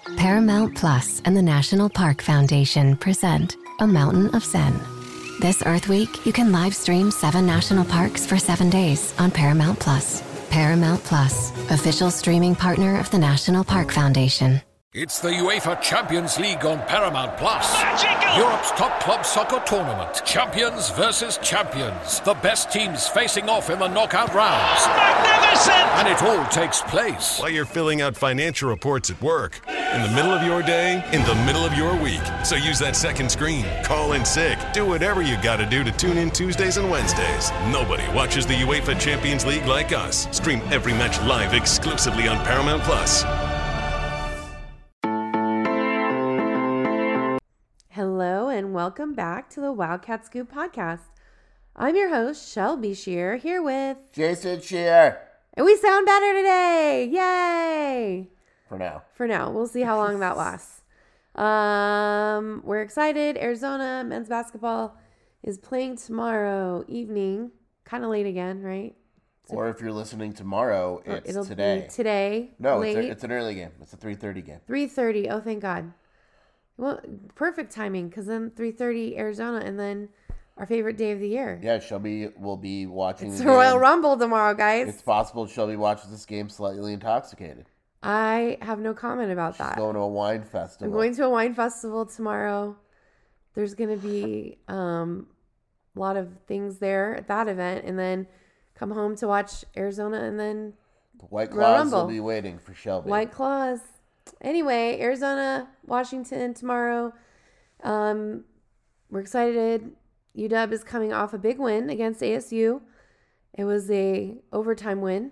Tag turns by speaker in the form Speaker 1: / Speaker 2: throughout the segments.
Speaker 1: Paramount Plus and the National Park Foundation present A Mountain of Zen. This Earth Week, you can live stream 7 national parks for 7 days on Paramount Plus. Paramount Plus, official streaming partner of the National Park Foundation.
Speaker 2: It's the UEFA Champions League on Paramount Plus.
Speaker 3: Magical!
Speaker 2: Europe's top club soccer tournament. Champions versus champions. The best teams facing off in the knockout rounds.
Speaker 3: Magnificent!
Speaker 2: And it all takes place
Speaker 4: while you're filling out financial reports at work, in the middle of your day, in the middle of your week. So use that second screen. Call in sick. Do whatever you got to do to tune in Tuesdays and Wednesdays. Nobody watches the UEFA Champions League like us. Stream every match live exclusively on Paramount Plus.
Speaker 5: Hello and welcome back to the Wildcat Scoop podcast. I'm your host, Shelby Shear, here with
Speaker 6: Jason Shear.
Speaker 5: And we sound better today. Yay!
Speaker 6: For now.
Speaker 5: We'll see how long that lasts. We're excited. Arizona men's basketball is playing tomorrow evening. Kind of late again, right?
Speaker 6: Or if you're listening tomorrow,
Speaker 5: it'll
Speaker 6: today.
Speaker 5: Be today.
Speaker 6: No,
Speaker 5: late.
Speaker 6: it's an early game. It's a 3:30 game.
Speaker 5: 3:30. Oh, thank God. Well, perfect timing because then 3:30 Arizona and then our favorite day of the year.
Speaker 6: Yeah, Shelby will be watching.
Speaker 5: It's the Royal Rumble tomorrow, guys.
Speaker 6: It's possible Shelby watches this game slightly intoxicated.
Speaker 5: I have no comment about that.
Speaker 6: She's going to a wine festival.
Speaker 5: I'm going to a wine festival tomorrow. There's going to be a lot of things there at that event, and then come home to watch Arizona, and then
Speaker 6: the White Claws will be waiting for Shelby.
Speaker 5: White Claws. Anyway, Arizona, Washington tomorrow. We're excited. UW is coming off a big win against ASU. It was a overtime win.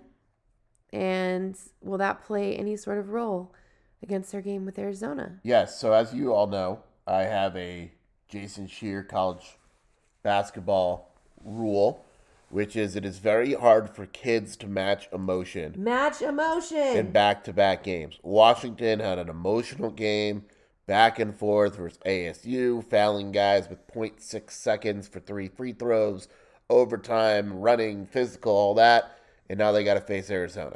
Speaker 5: And will that play any sort of role against their game with Arizona?
Speaker 6: Yes. So as you all know, I have a Jason Shear college basketball rule, which is it is very hard for kids to match emotion. In back-to-back games. Washington had an emotional game, back and forth versus ASU, fouling guys with 0.6 seconds for 3 free throws, overtime, running, physical, all that, and now they got to face Arizona.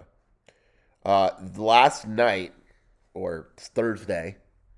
Speaker 6: Last night, or Thursday,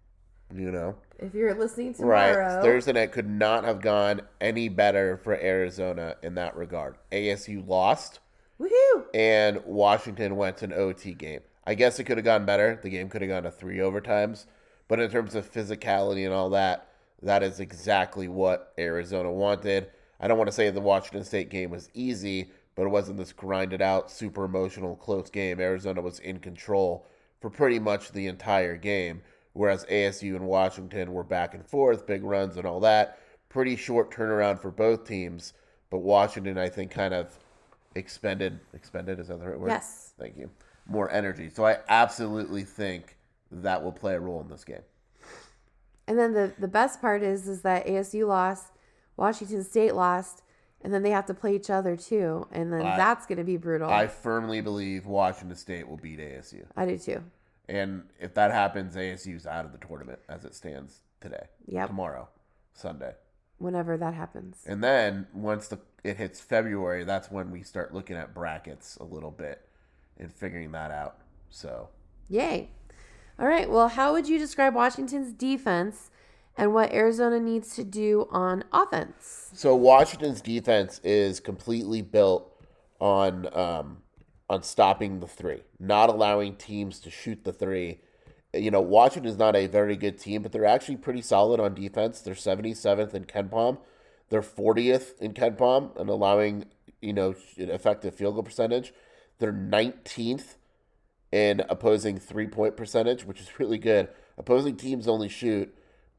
Speaker 5: if you're listening tomorrow.
Speaker 6: Right. Thursday night could not have gone any better for Arizona in that regard. ASU lost.
Speaker 5: Woohoo!
Speaker 6: And Washington went to an OT game. I guess it could have gone better. The game could have gone to 3 overtimes. But in terms of physicality and all that, that is exactly what Arizona wanted. I don't want to say the Washington State game was easy, but it wasn't this grinded out, super emotional, close game. Arizona was in control for pretty much the entire game. Whereas ASU and Washington were back and forth, big runs and all that. Pretty short turnaround for both teams. But Washington, I think, kind of expended, is that the right word?
Speaker 5: Yes.
Speaker 6: Thank you. More energy. So I absolutely think that will play a role in this game.
Speaker 5: And then the best part is that ASU lost, Washington State lost, and then they have to play each other too. And then that's going to be brutal.
Speaker 6: I firmly believe Washington State will beat ASU.
Speaker 5: I do too.
Speaker 6: And if that happens, ASU's out of the tournament as it stands today.
Speaker 5: Yep.
Speaker 6: Tomorrow, Sunday.
Speaker 5: Whenever that happens.
Speaker 6: And then once it hits February, that's when we start looking at brackets a little bit and figuring that out. So.
Speaker 5: Yay. All right. Well, how would you describe Washington's defense and what Arizona needs to do on offense?
Speaker 6: So Washington's defense is completely built on stopping the 3, not allowing teams to shoot the 3. Washington's not a very good team, but they're actually pretty solid on defense. They're 77th in KenPom. They're 40th in KenPom and allowing, effective field goal percentage. They're 19th in opposing 3-point percentage, which is really good. Opposing teams only shoot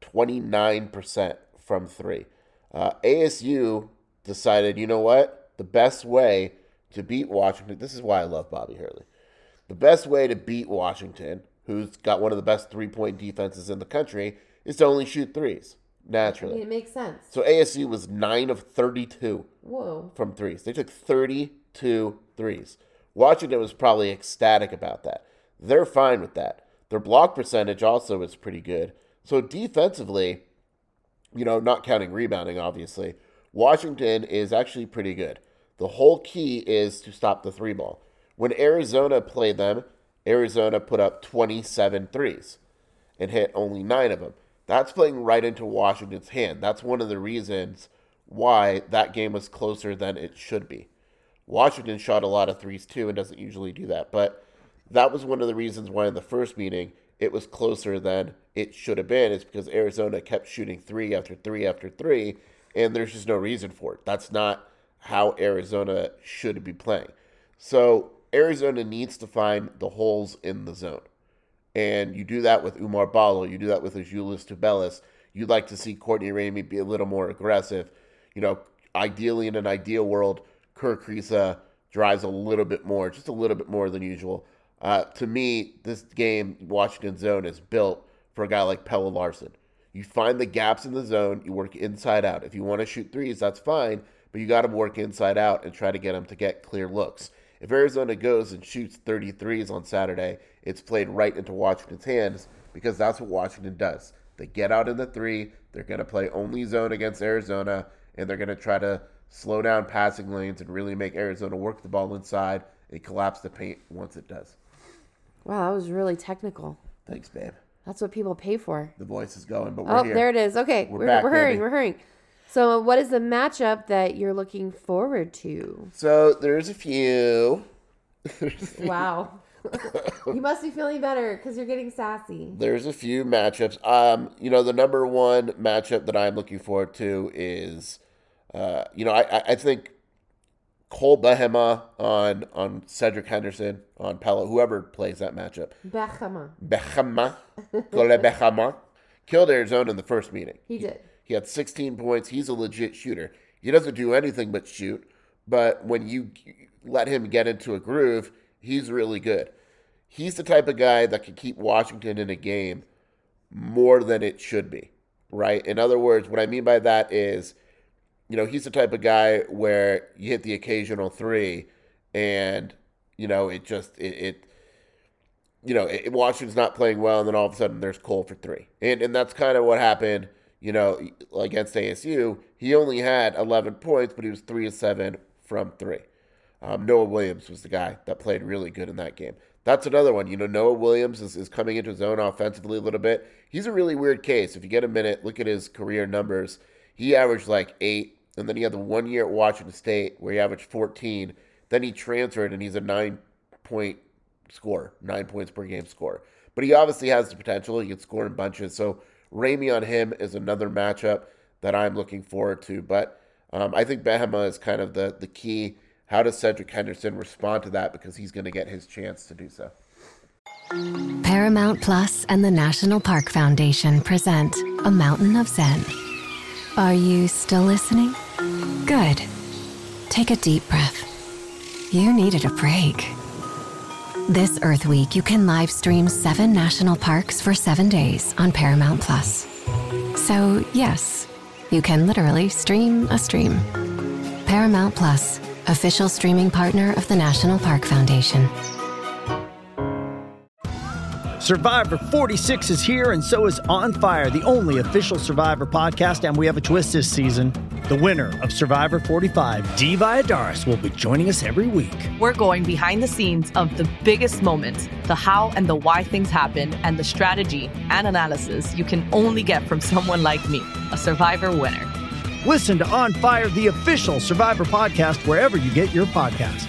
Speaker 6: 29% from 3. ASU decided, you know what? The best way to beat Washington, this is why I love Bobby Hurley. The best way to beat Washington, who's got one of the best 3-point defenses in the country, is to only shoot 3s, naturally.
Speaker 5: I mean, it makes sense.
Speaker 6: So ASU was 9 of 32 from 3s. They took 32 threes. Washington was probably ecstatic about that. They're fine with that. Their block percentage also is pretty good. So defensively, not counting rebounding, obviously, Washington is actually pretty good. The whole key is to stop the 3 ball. When Arizona played them, Arizona put up 27 threes. and hit only 9 of them. That's playing right into Washington's hand. That's one of the reasons why that game was closer than it should be. Washington shot a lot of threes too and doesn't usually do that. But that was one of the reasons why in the first meeting it was closer than it should have been, is because Arizona kept shooting 3 after 3 after 3, and there's just no reason for it. That's not how Arizona should be playing. So Arizona needs to find the holes in the zone. And you do that with Oumar Ballo. You do that with Azuolas Tubelis. You'd like to see Courtney Ramey be a little more aggressive. Ideally in an ideal world, Kerr Kriisa drives a little bit more, just a little bit more than usual. To me, this game, Washington zone, is built for a guy like Pelle Larsson. You find the gaps in the zone, you work inside out. If you want to shoot threes, that's fine, but you got to work inside out and try to get them to get clear looks. If Arizona goes and shoots 33s on Saturday, it's played right into Washington's hands, because that's what Washington does. They get out in the 3, they're going to play only zone against Arizona, and they're going to try to slow down passing lanes and really make Arizona work the ball inside and collapse the paint once it does.
Speaker 5: Wow, that was really technical.
Speaker 6: Thanks, babe.
Speaker 5: That's what people pay for.
Speaker 6: The voice is going, but we're here.
Speaker 5: Oh, there it is. Okay,
Speaker 6: We're back,
Speaker 5: hurrying.
Speaker 6: baby.
Speaker 5: We're hurrying. So what is the matchup that you're looking forward to?
Speaker 6: So there's a few.
Speaker 5: Wow. You must be feeling better because you're getting sassy.
Speaker 6: There's a few matchups. The number one matchup that I'm looking forward to is, I think Cole Behema on Cedric Henderson on Pelle, whoever plays that matchup. Behema. Cole Behema. Killed Arizona in the first meeting.
Speaker 5: He did.
Speaker 6: He had 16 points. He's a legit shooter. He doesn't do anything but shoot, but when you let him get into a groove, he's really good. He's the type of guy that can keep Washington in a game more than it should be, right? In other words, what I mean by that is, he's the type of guy where you hit the occasional 3 and, Washington's not playing well, and then all of a sudden there's Cole for 3. And that's kind of what happened, against ASU. He only had 11 points, but he was 3 of 7 from 3. Noah Williams was the guy that played really good in that game. That's another one. Noah Williams is coming into his own offensively a little bit. He's a really weird case. If you get a minute, look at his career numbers. He averaged like 8, and then he had the 1 year at Washington State where he averaged 14. Then he transferred, and he's a 9-point scorer, 9 points per game scorer. But he obviously has the potential. He can score in bunches. So Ramey on him is another matchup that I'm looking forward to. But I think Behema is kind of the key. How does Cedric Henderson respond to that? Because he's going to get his chance to do so.
Speaker 1: Paramount Plus and the National Park Foundation present A Mountain of Zen. Are you still listening? Good. Take a deep breath. You needed a break. This Earth Week, you can live stream 7 national parks for 7 days on Paramount Plus. So, yes, you can literally stream a stream. Paramount Plus, official streaming partner of the National Park Foundation.
Speaker 3: Survivor 46 is here, and so is On Fire, the only official Survivor podcast, and we have a twist this season. The winner of Survivor 45, Dee Valladares, will be joining us every week.
Speaker 7: We're going behind the scenes of the biggest moments, the how and the why things happen, and the strategy and analysis you can only get from someone like me, a Survivor winner.
Speaker 3: Listen to On Fire, the official Survivor podcast, wherever you get your podcasts.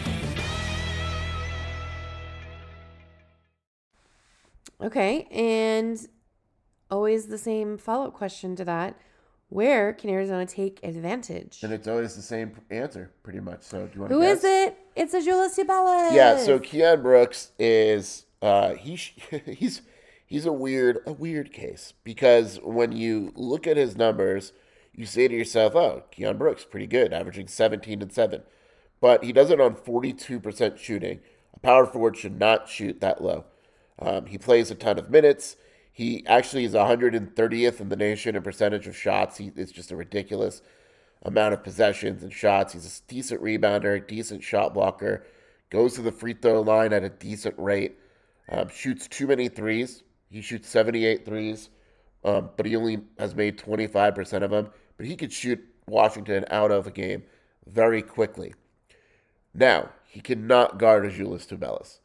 Speaker 5: Okay, and always the same follow-up question to that. Where can Arizona take advantage?
Speaker 6: And it's always the same answer, pretty much. So do you want
Speaker 5: to guess? Who is it? It's Azuolas Tubelis.
Speaker 6: Yeah, so Keion Brooks is he's a weird case, because when you look at his numbers, you say to yourself, oh, Keion Brooks, pretty good, averaging 17 and 7. But he does it on 42% shooting. A power forward should not shoot that low. He plays a ton of minutes. He actually is 130th in the nation in percentage of shots. It's just a ridiculous amount of possessions and shots. He's a decent rebounder, decent shot blocker, goes to the free throw line at a decent rate, shoots too many threes. He shoots 78 threes, but he only has made 25% of them. But he could shoot Washington out of a game very quickly. Now, he cannot guard Azuolas Tubelis.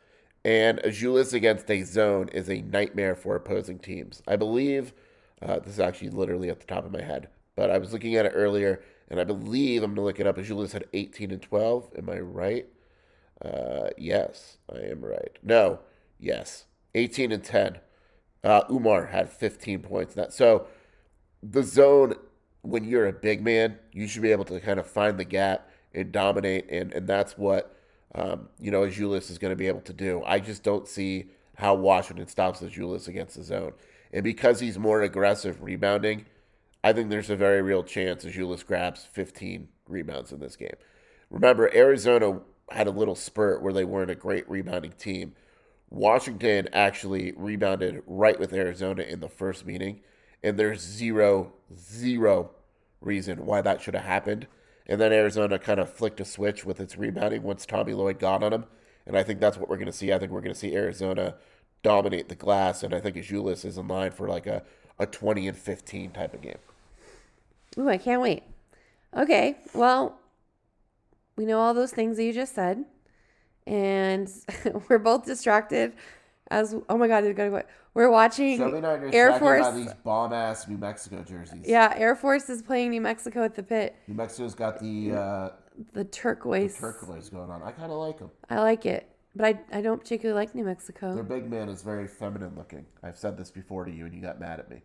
Speaker 6: And Azuolas against a zone is a nightmare for opposing teams. I believe, this is actually literally at the top of my head, but I was looking at it earlier, and I believe, I'm going to look it up, Azuolas had 18 and 12. Am I right? Yes, I am right. No, yes, 18 and 10. Umar had 15 points. So the zone, when you're a big man, you should be able to kind of find the gap and dominate, and that's what Azuolas is going to be able to do. I just don't see how Washington stops Azuolas against the zone. And because he's more aggressive rebounding, I think there's a very real chance Azuolas grabs 15 rebounds in this game. Remember, Arizona had a little spurt where they weren't a great rebounding team. Washington actually rebounded right with Arizona in the first meeting, and there's zero reason why that should have happened. And then Arizona kind of flicked a switch with its rebounding once Tommy Lloyd got on him. And I think that's what we're going to see. I think we're going to see Arizona dominate the glass. And I think Azuolas is in line for like a 20 and 15 type of game.
Speaker 5: Ooh, I can't wait. Okay, well, we know all those things that you just said. And we're both distracted oh my God, we're watching Air Force.
Speaker 6: About these bomb-ass New Mexico jerseys.
Speaker 5: Yeah, Air Force is playing New Mexico at the Pit.
Speaker 6: New Mexico's got the
Speaker 5: turquoise.
Speaker 6: The turquoise going on. I kind of like them.
Speaker 5: I like it, but I don't particularly like New Mexico.
Speaker 6: Their big man is very feminine looking. I've said this before to you, and you got mad at me.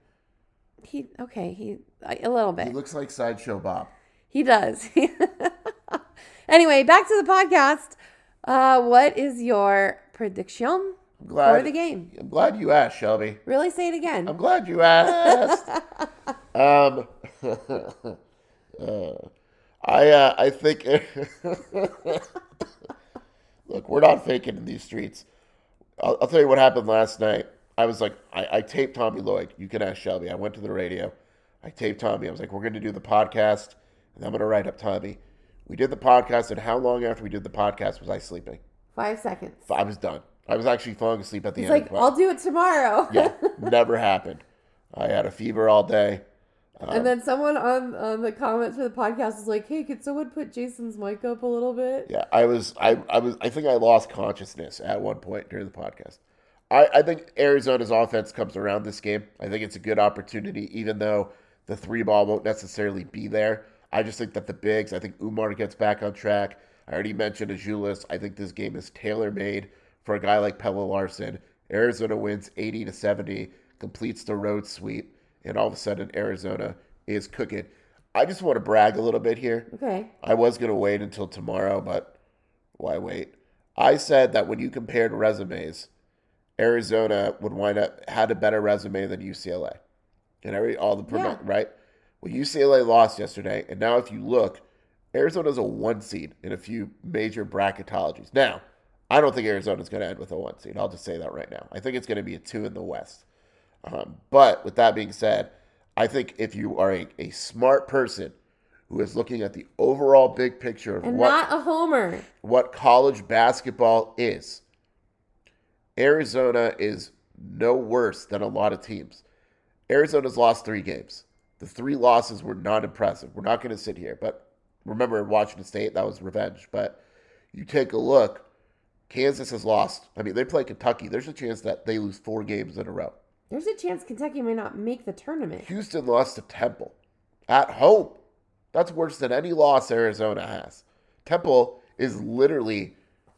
Speaker 5: A little bit.
Speaker 6: He looks like Sideshow Bob.
Speaker 5: He does. Anyway, back to the podcast. What is your prediction for the game?
Speaker 6: I'm glad you asked, Shelby.
Speaker 5: Really, say it again.
Speaker 6: I'm glad you asked. I think. Look, we're not faking in these streets. I'll tell you what happened last night. I was like, I taped Tommy Lloyd. You can ask Shelby. I went to the radio. I taped Tommy. I was like, we're going to do the podcast, and I'm going to write up Tommy. We did the podcast, and how long after we did the podcast was I sleeping?
Speaker 5: 5 seconds.
Speaker 6: I was done. I was actually falling asleep at the end.
Speaker 5: He's like, I'll do it tomorrow.
Speaker 6: Yeah, never happened. I had a fever all day.
Speaker 5: And then someone on the comments for the podcast is like, hey, could someone put Jason's mic up a little bit?
Speaker 6: Yeah, I think I lost consciousness at one point during the podcast. I think Arizona's offense comes around this game. I think it's a good opportunity, even though the 3-ball won't necessarily be there. I just think that the bigs, I think Umar gets back on track. I already mentioned Azuolas. I think this game is tailor-made for a guy like Pelle Larsson. Arizona wins 80-70, completes the road sweep, and all of a sudden Arizona is cooking. I just want to brag a little bit here.
Speaker 5: Okay.
Speaker 6: I was going to wait until tomorrow, but why wait? I said that when you compared resumes, Arizona would wind up had a better resume than UCLA. And right? Well, UCLA lost yesterday, and now if you look, Arizona's a 1 seed in a few major bracketologies. Now, I don't think Arizona's going to end with a 1 seed. I'll just say that right now. I think it's going to be a 2 in the West. But with that being said, I think if you are a smart person who is looking at the overall big picture of
Speaker 5: not a homer,
Speaker 6: what college basketball is, Arizona is no worse than a lot of teams. Arizona's lost 3 games. The 3 losses were not impressive. We're not going to sit here. But remember, Washington State, that was revenge. But you take a look, Kansas has lost. I mean, they play Kentucky. There's a chance that they lose 4 games in a row.
Speaker 5: There's a chance Kentucky may not make the tournament.
Speaker 6: Houston lost to Temple at home. That's worse than any loss Arizona has. Temple is literally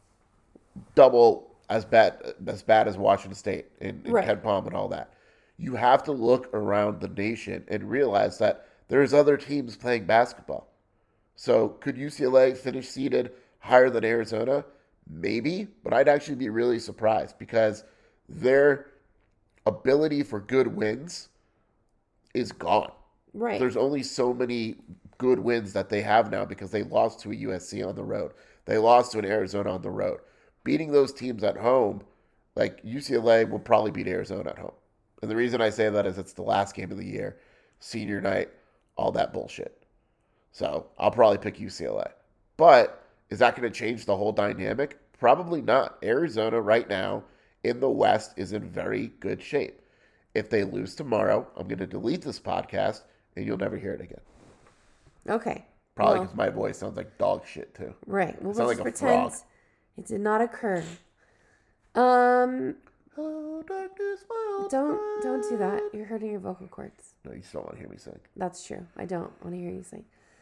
Speaker 6: double as bad as Washington State in
Speaker 5: right.
Speaker 6: Ken Palm and all that. You have to look around the nation and realize that there's other teams playing basketball. So could UCLA finish seeded higher than Arizona? Maybe, but I'd actually be really surprised because their ability for good wins is gone.
Speaker 5: Right.
Speaker 6: There's only so many good wins that they have now because they lost to a USC on the road. They lost to an Arizona on the road. Beating those teams at home, like UCLA will probably beat Arizona at home. And the reason I say that is it's the last game of the year, senior night, all that bullshit. So I'll probably pick UCLA. But is that going to change the whole dynamic? Probably not. Arizona right now in the West is in very good shape. If they lose tomorrow, I'm going to delete this podcast and you'll never hear it again.
Speaker 5: Okay.
Speaker 6: Probably because my voice sounds like dog shit too.
Speaker 5: Right. Well,
Speaker 6: let's
Speaker 5: like pretend frog. It did not occur.
Speaker 6: Hello, darkness, my old
Speaker 5: Don't do that. You're hurting your vocal cords.
Speaker 6: No, you still want to hear me sing.
Speaker 5: That's true. I don't want to hear you sing.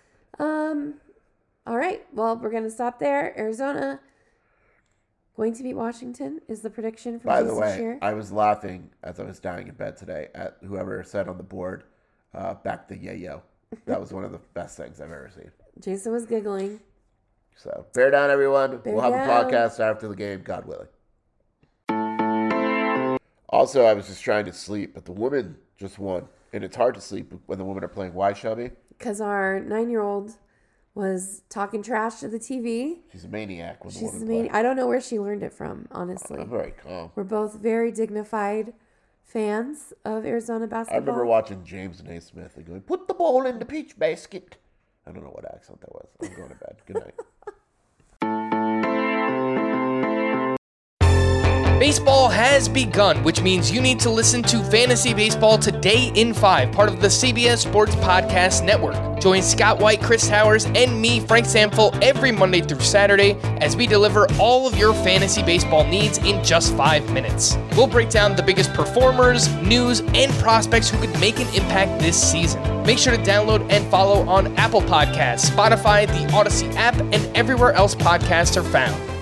Speaker 5: All right. Well, we're going to stop there. Arizona going to beat Washington is the prediction from
Speaker 6: By
Speaker 5: Jason
Speaker 6: the way,
Speaker 5: Scheer.
Speaker 6: I was laughing as I was dying in bed today at whoever said on the board, back the yayo. That was one of the best things I've ever seen.
Speaker 5: Jason was giggling.
Speaker 6: So, bear down, everyone.
Speaker 5: Bear
Speaker 6: we'll have
Speaker 5: down.
Speaker 6: a podcast after the game, God willing. Also, I was just trying to sleep, but the women just won. And it's hard to sleep when the women are playing. Why, Shelby?
Speaker 5: Because our 9-year-old was talking trash to the TV.
Speaker 6: She's a maniac when the
Speaker 5: She's
Speaker 6: women
Speaker 5: a
Speaker 6: play.
Speaker 5: I don't know where she learned it from, honestly.
Speaker 6: I'm very calm.
Speaker 5: We're both very dignified fans of Arizona basketball.
Speaker 6: I remember watching James Naismith and going, put the ball in the peach basket. I don't know what accent that was. I'm going to bed. Good night.
Speaker 8: Baseball has begun, which means you need to listen to Fantasy Baseball Today in 5, part of the CBS Sports Podcast Network. Join Scott White, Chris Towers, and me, Frank Samfel, every Monday through Saturday as we deliver all of your fantasy baseball needs in just 5 minutes. We'll break down the biggest performers, news, and prospects who could make an impact this season. Make sure to download and follow on Apple Podcasts, Spotify, the Odyssey app, and everywhere else podcasts are found.